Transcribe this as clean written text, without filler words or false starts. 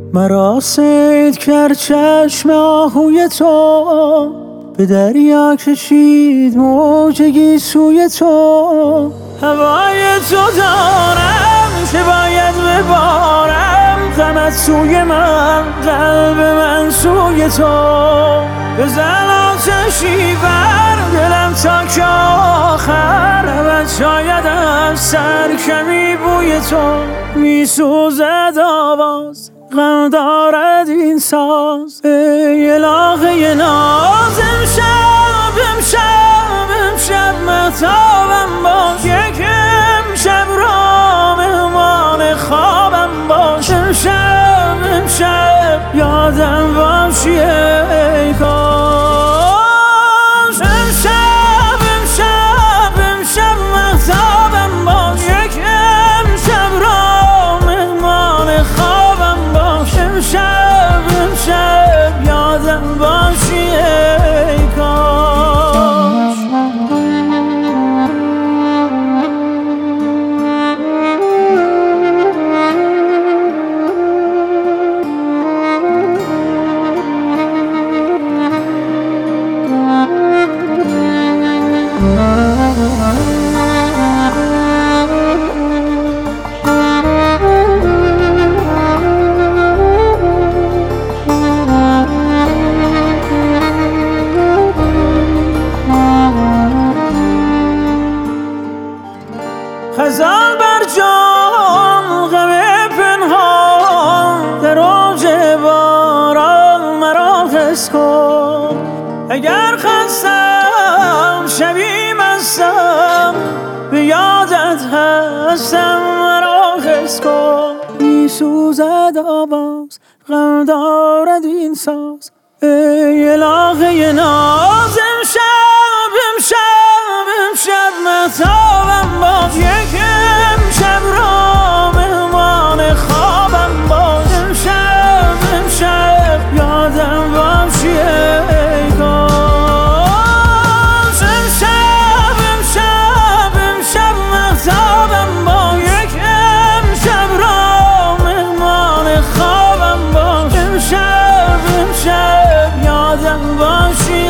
مرا صید کرد چشم آهوی تو، به دریا کشید موج گیسوی تو. هوای تو دارم که باید ببارم، غمت سوی من، قلب من سوی تو. بزن آتشی بر دلم تا که آخر، ابد شاید از سر کمی بوی تو. میسوزد آواز، غم دارد این ساز، ای الهه ناز. امشب مهتابم باش، یک امشب را مهمان خوابم باش. امشب یادم باشی ای کاش. امشب مهتابم باش، یک امشب را مهمان خوابم باش. امشب یادم باشی ای کاش. خزان بر جان، غم پنهان، در اوج باران مرا حس کن. اگر خستم شبی مستم، به یادت هستم مرا حس کن. میسوزد آواز، غم دارد این ساز، ای الهه ناز. امشب مهتابم باش، یک امشب را مهمان خوابم باش. امشب یادم باشی ای کاش. امشب مهتابم باش، یک امشب را مهمان خوابم باش. امشب یادم باشی